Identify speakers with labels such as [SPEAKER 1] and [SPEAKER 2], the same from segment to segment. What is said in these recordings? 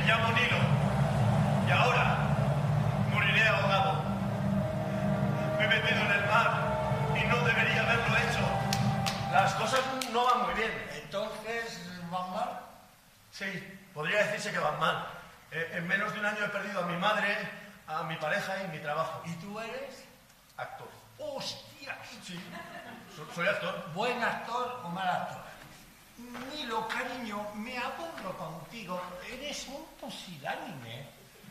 [SPEAKER 1] llamo Nilo y ahora moriré ahogado. Me he metido en el mar y no debería haberlo hecho. Las cosas no van muy bien.
[SPEAKER 2] ¿Entonces van mal?
[SPEAKER 1] Sí, podría decirse que van mal. En menos de un año he perdido a mi madre, a mi pareja y mi trabajo.
[SPEAKER 2] ¿Y tú eres?
[SPEAKER 1] Actor.
[SPEAKER 2] ¡Hostias!
[SPEAKER 1] Sí, soy actor.
[SPEAKER 2] ¿Buen actor o mal actor? Nilo, cariño, me aburro contigo. Eres un pusilánime.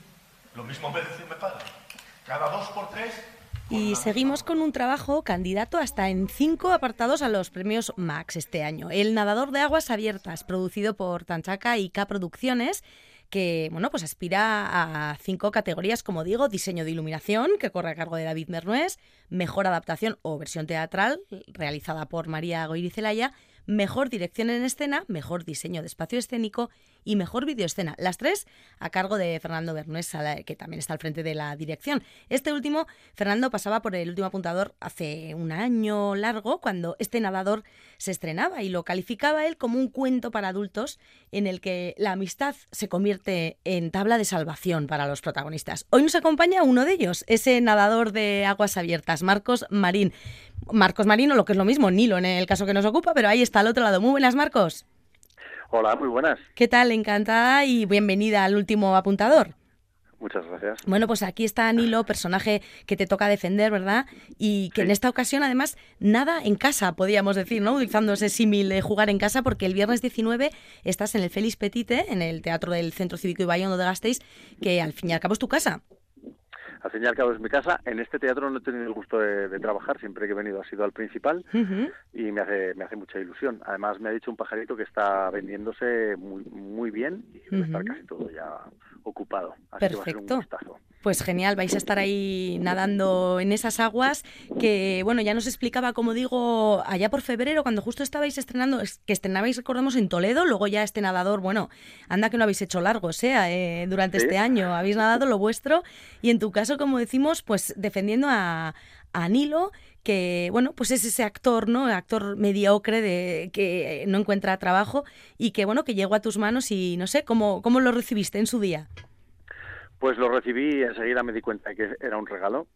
[SPEAKER 1] Lo mismo me dice mi padre. Cada 2 por 3...
[SPEAKER 3] Y seguimos con un trabajo candidato hasta en 5 apartados a los premios Max este año. El nadador de aguas abiertas, producido por Tanchaca y K Producciones, que bueno, pues aspira a 5 categorías, como digo: diseño de iluminación, que corre a cargo de David Mernués; mejor adaptación o versión teatral, realizada por María Goirizelaya; mejor dirección en escena, mejor diseño de espacio escénico y mejor videoescena. Las 3 a cargo de Fernando Bernués, que también está al frente de la dirección. Este último, Fernando, pasaba por el último apuntador hace un año largo, cuando este nadador se estrenaba, y lo calificaba él como un cuento para adultos en el que la amistad se convierte en tabla de salvación para los protagonistas. Hoy nos acompaña uno de ellos, ese nadador de aguas abiertas, Marcos Marín. Marcos Marín, o lo que es lo mismo, Nilo en el caso que nos ocupa, pero ahí está al otro lado. Muy buenas, Marcos.
[SPEAKER 4] Hola, muy buenas.
[SPEAKER 3] ¿Qué tal? Encantada y bienvenida al último apuntador.
[SPEAKER 4] Muchas gracias.
[SPEAKER 3] Bueno, pues aquí está Nilo, personaje que te toca defender, ¿verdad? Y que en esta ocasión, además, nada en casa, podríamos decir, ¿no? Utilizando ese símil de jugar en casa, porque el viernes 19 estás en el Félix Petite, en el Teatro del Centro Cívico Ibaiondo de Gasteiz, que al fin y al cabo es tu casa.
[SPEAKER 4] Al fin y al cabo es mi casa. En este teatro no he tenido el gusto de trabajar. Siempre que he venido ha sido al principal. Y me hace mucha ilusión. Además, me ha dicho un pajarito que está vendiéndose muy bien y debe estar casi todo ya ocupado. Así que va a ser un gustazo.
[SPEAKER 3] Pues genial, vais a estar ahí nadando en esas aguas que, bueno, ya nos explicaba, como digo, allá por febrero, cuando justo estabais estrenando, que estrenabais, recordemos, en Toledo. Luego ya este nadador, bueno, anda que no habéis hecho largos, durante este año. Habéis nadado lo vuestro y en tu caso, como decimos, pues defendiendo a Nilo, que, bueno, pues es ese actor, ¿no? Actor mediocre que no encuentra trabajo y que, bueno, que llegó a tus manos y, no sé, ¿cómo lo recibiste en su día?
[SPEAKER 4] Pues lo recibí y enseguida me di cuenta de que era un regalo.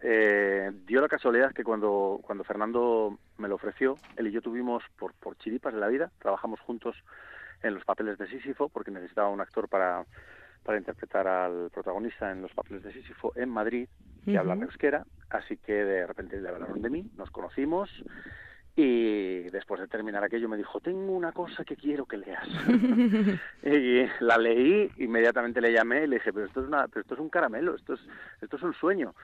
[SPEAKER 4] Dio la casualidad que cuando Fernando me lo ofreció, él y yo tuvimos, por chiripas de la vida, trabajamos juntos en los papeles de Sísifo, porque necesitaba un actor para interpretar al protagonista en los papeles de Sísifo en Madrid, que habla euskera, así que de repente le hablaron de mí, nos conocimos. Y después de terminar aquello me dijo: tengo una cosa que quiero que leas. Y la leí, inmediatamente le llamé y le dije: pero esto es un caramelo, esto es un sueño.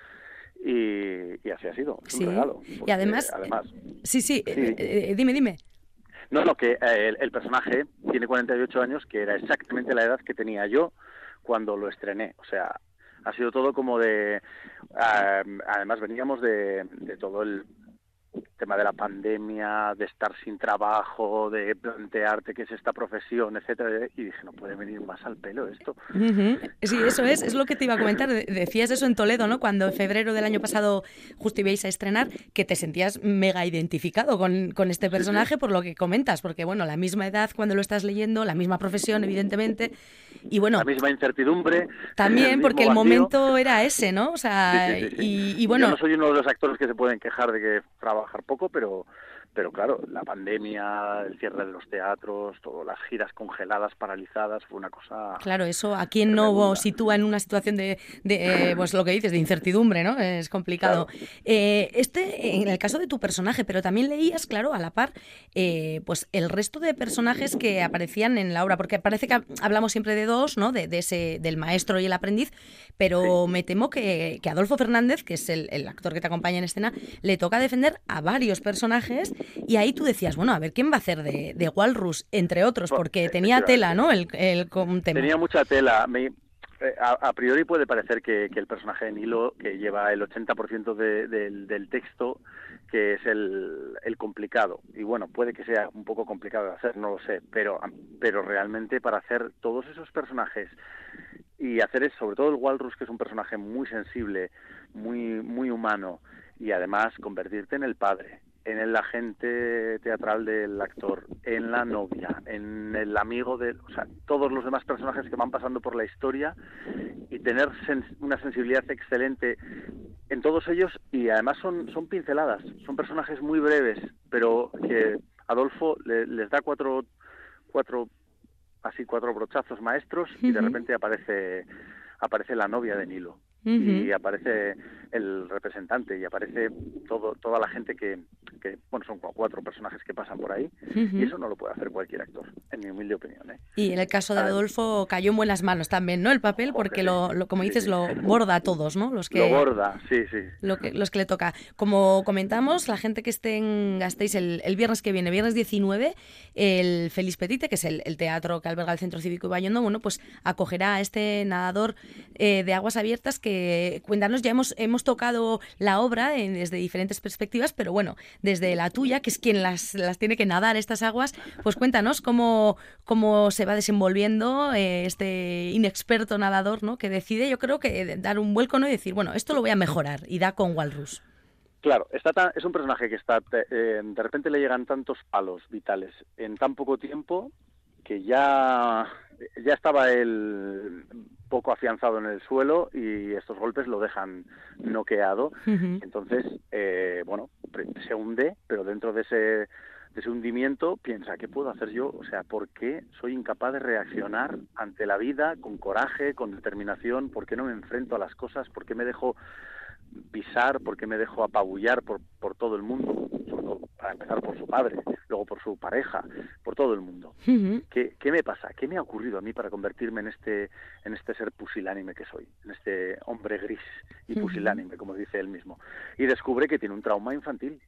[SPEAKER 4] Y así ha sido, es un regalo.
[SPEAKER 3] Y además sí. Dime.
[SPEAKER 4] No, que el personaje tiene 48 años, que era exactamente la edad que tenía yo cuando lo estrené. O sea, ha sido todo como de... además veníamos de todo el tema de la pandemia, de estar sin trabajo, de plantearte qué es esta profesión, etcétera, y dije: no puede venir más al pelo esto.
[SPEAKER 3] Sí, eso es lo que te iba a comentar. Decías eso en Toledo, ¿no? Cuando en febrero del año pasado justo ibais a estrenar, que te sentías mega identificado con este personaje, por lo que comentas, porque, bueno, la misma edad cuando lo estás leyendo, la misma profesión, evidentemente, y bueno...
[SPEAKER 4] La misma incertidumbre.
[SPEAKER 3] También, porque el momento era ese, ¿no? O sea,
[SPEAKER 4] sí.
[SPEAKER 3] Y bueno...
[SPEAKER 4] Yo no soy uno de los actores que se pueden quejar de que trabajar poco, pero claro, la pandemia, el cierre de los teatros, todas las giras congeladas, paralizadas, fue una cosa...
[SPEAKER 3] Claro, eso a quien no sitúa en una situación de pues lo que dices, de incertidumbre, ¿no? Es complicado.
[SPEAKER 4] Claro.
[SPEAKER 3] En el caso de tu personaje, pero también leías, claro, a la par, pues el resto de personajes que aparecían en la obra, porque parece que hablamos siempre de dos, ¿no? Del maestro y el aprendiz, pero me temo que Adolfo Fernández, que es el actor que te acompaña en escena, le toca defender a varios personajes. Y ahí tú decías, bueno, a ver, ¿quién va a hacer de Walrus? Entre otros, porque tenía tela, ¿no? El tema.
[SPEAKER 4] Tenía mucha tela. A priori puede parecer que el personaje de Nilo, que lleva el 80% del texto, que es el complicado. Y bueno, puede que sea un poco complicado de hacer, no lo sé, pero realmente para hacer todos esos personajes y hacer sobre todo el Walrus, que es un personaje muy sensible, muy humano, y además convertirte en el padre en el agente teatral del actor, en la novia, en el amigo o sea, todos los demás personajes que van pasando por la historia, y tener una sensibilidad excelente en todos ellos, y además son pinceladas, son personajes muy breves, pero que Adolfo les da cuatro brochazos maestros, y de repente aparece la novia de Nilo. Y aparece el representante, y aparece toda la gente que bueno, son 4 personajes que pasan por ahí, y eso no lo puede hacer cualquier actor, en mi humilde opinión, ¿eh?
[SPEAKER 3] Y en el caso de Adolfo cayó en buenas manos también, ¿no? El papel, porque como dices, lo borda a todos, ¿no? Lo
[SPEAKER 4] borda, sí.
[SPEAKER 3] Los que le toca. Como comentamos, la gente que esté en Gasteiz el viernes que viene, viernes 19, el Félix Petite, que es el teatro que alberga el Centro Cívico Ibaiondo, bueno, pues acogerá a este nadador de aguas abiertas que, cuéntanos, ya hemos tocado la obra desde diferentes perspectivas, pero bueno, desde la tuya, que es quien las tiene que nadar estas aguas, pues cuéntanos cómo se va desenvolviendo este inexperto nadador, ¿no? Que decide, yo creo que dar un vuelco, ¿no? Y decir, bueno, esto lo voy a mejorar, y da con Walrus.
[SPEAKER 4] Claro, es un personaje que de repente le llegan tantos palos vitales en tan poco tiempo, que ya estaba él poco afianzado en el suelo, y estos golpes lo dejan noqueado. Entonces, bueno, se hunde, pero dentro de ese hundimiento piensa, ¿qué puedo hacer yo? O sea, ¿por qué soy incapaz de reaccionar ante la vida con coraje, con determinación? ¿Por qué no me enfrento a las cosas? ¿Por qué me dejo pisar? ¿Por qué me dejo apabullar por todo el mundo? Sobre todo, para empezar, por su padre, luego por su pareja, por todo el mundo. ¿Qué me pasa? ¿Qué me ha ocurrido a mí para convertirme en este ser pusilánime que soy? En este hombre gris y pusilánime, como dice él mismo. Y descubre que tiene un trauma infantil.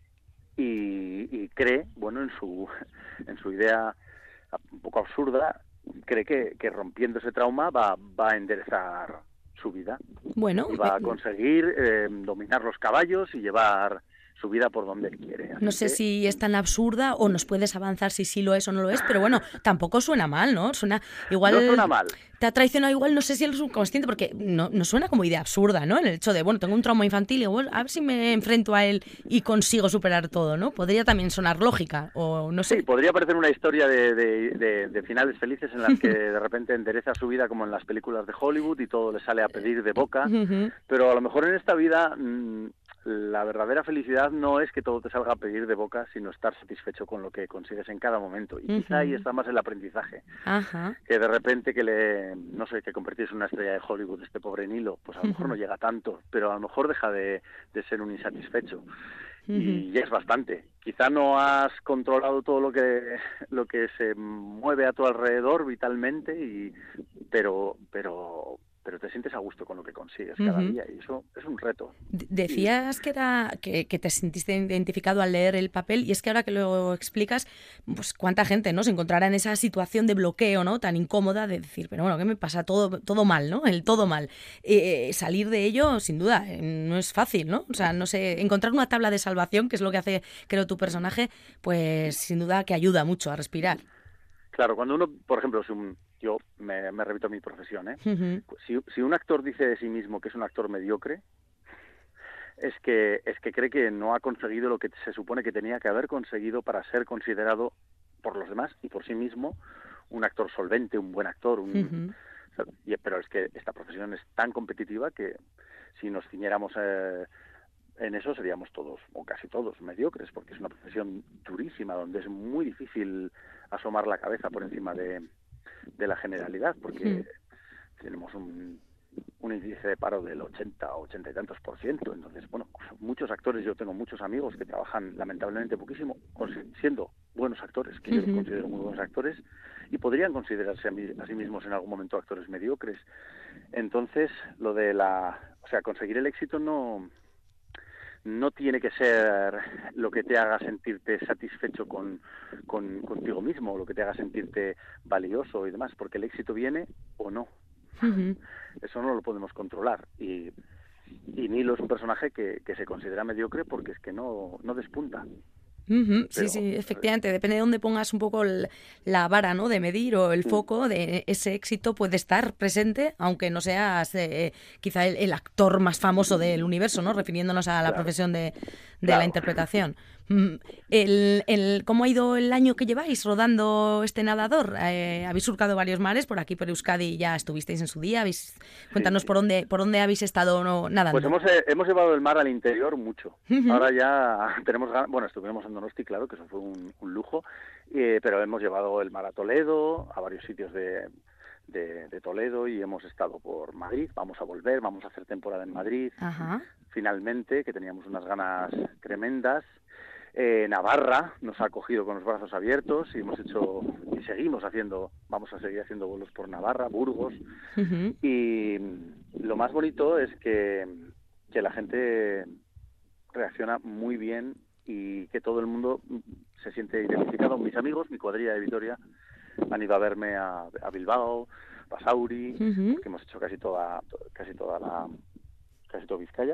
[SPEAKER 4] Y cree, bueno, en su idea un poco absurda, cree que rompiendo ese trauma va a enderezar su vida.
[SPEAKER 3] Bueno,
[SPEAKER 4] y va a conseguir dominar los caballos y llevar su vida por donde él quiere.
[SPEAKER 3] No sé si es tan absurda, o nos puedes avanzar si sí lo es o no lo es, pero bueno, tampoco suena mal, ¿no? Suena igual.
[SPEAKER 4] No suena mal.
[SPEAKER 3] Te ha traicionado igual, no sé si el subconsciente, porque no suena como idea absurda, ¿no? En el hecho de, bueno, tengo un trauma infantil y bueno, a ver si me enfrento a él y consigo superar todo, ¿no? Podría también sonar lógica, o no sé.
[SPEAKER 4] Sí, podría parecer una historia de finales felices en las que de repente endereza su vida como en las películas de Hollywood y todo le sale a pedir de boca, pero a lo mejor en esta vida la verdadera felicidad no es que todo te salga a pedir de boca, sino estar satisfecho con lo que consigues en cada momento. Y quizá ahí está más el aprendizaje. Que de repente que convertirse en una estrella de Hollywood este pobre Nilo, pues a lo mejor no llega tanto, pero a lo mejor deja de ser un insatisfecho. Y ya es bastante. Quizá no has controlado todo lo que se mueve a tu alrededor vitalmente, pero te sientes a gusto con lo que consigues cada día, y eso es un reto.
[SPEAKER 3] Decías que te sentiste identificado al leer el papel, y es que ahora que lo explicas, pues cuánta gente, ¿no?, se encontrará en esa situación de bloqueo, ¿no?, tan incómoda de decir, pero bueno, ¿qué me pasa? Todo mal, ¿no? El todo mal. Salir de ello, sin duda, no es fácil, ¿no? O sea, no sé, encontrar una tabla de salvación, que es lo que hace, creo, tu personaje, pues sin duda que ayuda mucho a respirar.
[SPEAKER 4] Claro, cuando uno, por ejemplo, yo me remito a mi profesión, ¿eh? Si un actor dice de sí mismo que es un actor mediocre, es que cree que no ha conseguido lo que se supone que tenía que haber conseguido para ser considerado por los demás y por sí mismo un actor solvente, un buen actor. Pero es que esta profesión es tan competitiva que si nos ciñéramos en eso seríamos todos, o casi todos, mediocres, porque es una profesión durísima, donde es muy difícil asomar la cabeza por encima de la generalidad, porque tenemos un índice de paro del 80 y tantos %. Entonces, bueno, muchos actores, yo tengo muchos amigos que trabajan lamentablemente poquísimo, siendo buenos actores, que yo los considero muy buenos actores, y podrían considerarse a sí mismos en algún momento actores mediocres. Entonces, conseguir el éxito no tiene que ser lo que te haga sentirte satisfecho contigo mismo, lo que te haga sentirte valioso y demás, porque el éxito viene o no. Eso no lo podemos controlar. Y Nilo es un personaje que se considera mediocre porque es que no despunta.
[SPEAKER 3] Sí, efectivamente, depende de dónde pongas un poco la vara, ¿no?, de medir, o el foco de ese éxito puede estar presente, aunque no seas quizá el actor más famoso del universo, ¿no?, refiriéndonos a la profesión de la interpretación. ¿Cómo ha ido el año que lleváis rodando este nadador? Habéis surcado varios mares, por aquí por Euskadi ya estuvisteis en su día. Cuéntanos
[SPEAKER 4] Sí.
[SPEAKER 3] por dónde habéis estado nadando.
[SPEAKER 4] Pues hemos llevado el mar al interior mucho.
[SPEAKER 3] Uh-huh.
[SPEAKER 4] Ahora ya tenemos ganas, bueno, estuvimos en Donosti, claro, que eso fue un lujo, pero hemos llevado el mar a Toledo, a varios sitios de Toledo, y hemos estado por Madrid. Vamos a volver, vamos a hacer temporada en Madrid.
[SPEAKER 3] Ajá.
[SPEAKER 4] Finalmente, que teníamos unas ganas tremendas. Navarra nos ha acogido con los brazos abiertos y vamos a seguir haciendo vuelos por Navarra, Burgos.
[SPEAKER 3] Uh-huh.
[SPEAKER 4] Y lo más bonito es que la gente reacciona muy bien y que todo el mundo se siente identificado. Mis amigos, mi cuadrilla de Vitoria, han ido a verme a Bilbao, Basauri,
[SPEAKER 3] uh-huh.
[SPEAKER 4] porque hemos hecho casi todo Vizcaya,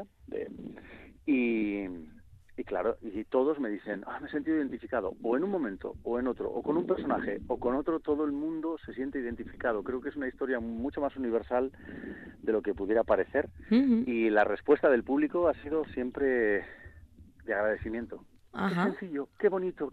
[SPEAKER 4] y claro, y todos me dicen, me he sentido identificado, o en un momento, o en otro, o con un personaje, o con otro. Todo el mundo se siente identificado. Creo que es una historia mucho más universal de lo que pudiera parecer,
[SPEAKER 3] uh-huh.
[SPEAKER 4] y la respuesta del público ha sido siempre de agradecimiento.
[SPEAKER 3] Ajá.
[SPEAKER 4] Qué sencillo, qué bonito,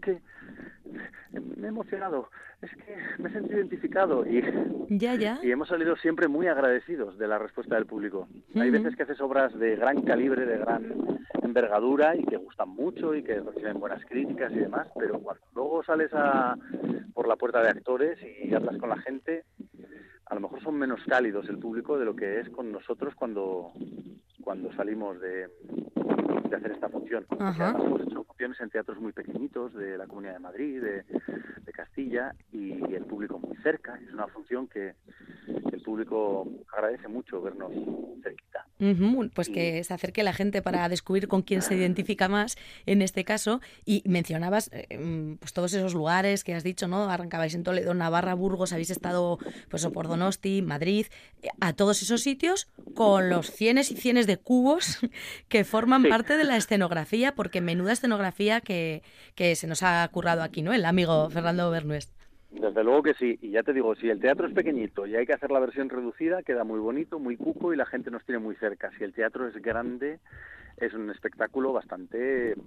[SPEAKER 4] me he emocionado, es que me he sentido identificado, y hemos salido siempre muy agradecidos de la respuesta del público. Uh-huh. Hay veces que haces obras de gran calibre, de gran envergadura, y que gustan mucho y que reciben buenas críticas y demás, pero cuando luego sales por la puerta de actores y hablas con la gente, a lo mejor son menos cálidos el público de lo que es con nosotros cuando salimos de hacer esta función. Además, hemos hecho funciones en teatros muy pequeñitos de la Comunidad de Madrid, de Castilla, y el público muy cerca. Es una función que el público agradece mucho vernos cerquita.
[SPEAKER 3] Uh-huh. Pues que se acerque la gente para descubrir con quién se identifica más en este caso. Y mencionabas pues todos esos lugares que has dicho, ¿no? Arrancabais en Toledo, Navarra, Burgos, habéis estado pues por Donosti, Madrid, a todos esos sitios con los cienes y cienes de cubos que forman parte de la escenografía, porque menuda escenografía que se nos ha currado aquí, ¿no? El amigo Fernando Bernués.
[SPEAKER 4] Desde luego que sí, y ya te digo, si el teatro es pequeñito y hay que hacer la versión reducida, queda muy bonito, muy cuco, y la gente nos tiene muy cerca. Si el teatro es grande, es un espectáculo bastante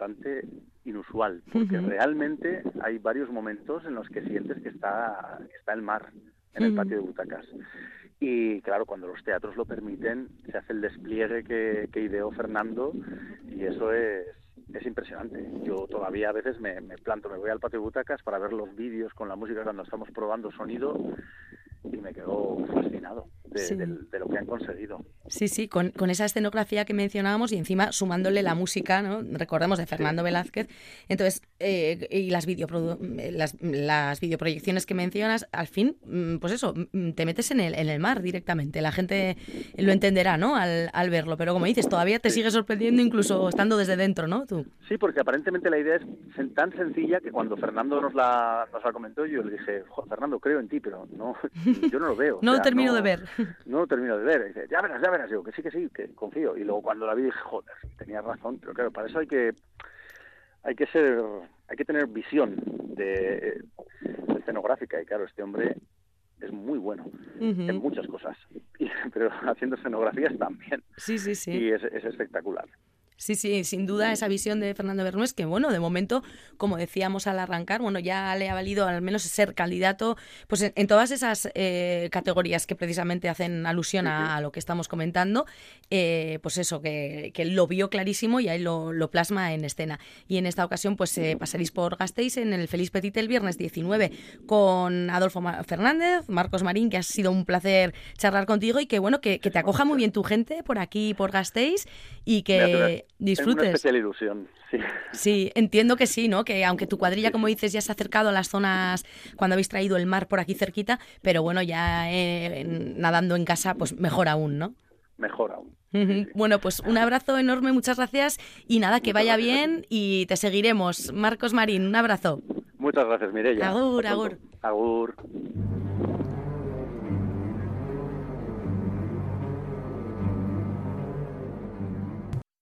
[SPEAKER 4] inusual, porque uh-huh. realmente hay varios momentos en los que sientes que está el mar en el patio de butacas. Y claro, cuando los teatros lo permiten, se hace el despliegue que ideó Fernando, y eso es impresionante. Yo todavía a veces me voy al patio de butacas para ver los vídeos con la música cuando estamos probando sonido, y me quedo fascinado de lo que han conseguido.
[SPEAKER 3] Sí, con esa escenografía que mencionábamos, y encima sumándole la música, ¿no? Recordemos, de Fernando Velázquez. Entonces, y las videoproyecciones que mencionas, al fin, pues eso, te metes en el mar directamente. La gente lo entenderá, ¿no? Al verlo, pero como dices, todavía te sigue sorprendiendo incluso estando desde dentro, ¿no? Tú.
[SPEAKER 4] Sí, porque aparentemente la idea es tan sencilla que cuando Fernando nos la comentó, yo le dije, Fernando, creo en ti, pero no, yo no lo veo.
[SPEAKER 3] No lo termino de ver.
[SPEAKER 4] No lo termino de ver. Y dice, ya verás. Digo, que sí, que confío. Y luego cuando la vi dije, joder, tenía razón. Pero claro, para eso hay que tener visión de escenográfica. Y claro, este hombre es muy bueno uh-huh. en muchas cosas, pero haciendo escenografías también.
[SPEAKER 3] Sí.
[SPEAKER 4] Y es espectacular.
[SPEAKER 3] Sí, sin duda esa visión de Fernando Bernués, que bueno, de momento, como decíamos al arrancar, bueno, ya le ha valido al menos ser candidato pues en todas esas categorías que precisamente hacen alusión a lo que estamos comentando, pues eso, que él lo vio clarísimo y ahí lo plasma en escena. Y en esta ocasión pues pasaréis por Gasteiz en el Feliz Petit el viernes 19 con Adolfo Fernández, Marcos Marín, que ha sido un placer charlar contigo, y que bueno, que te acoja muy bien tu gente por aquí, por Gasteiz, y que disfrutes.
[SPEAKER 4] Es una especial ilusión, sí.
[SPEAKER 3] Sí, entiendo que sí, ¿no? Que aunque tu cuadrilla, como dices, ya se ha acercado a las zonas cuando habéis traído el mar por aquí cerquita, pero bueno, ya nadando en casa, pues mejor aún, ¿no?
[SPEAKER 4] Mejor aún.
[SPEAKER 3] Sí. Bueno, pues un abrazo enorme, muchas gracias, y nada, que vaya bien y te seguiremos. Marcos Marín, un abrazo.
[SPEAKER 4] Muchas gracias, Mireia.
[SPEAKER 3] Agur.
[SPEAKER 4] Agur.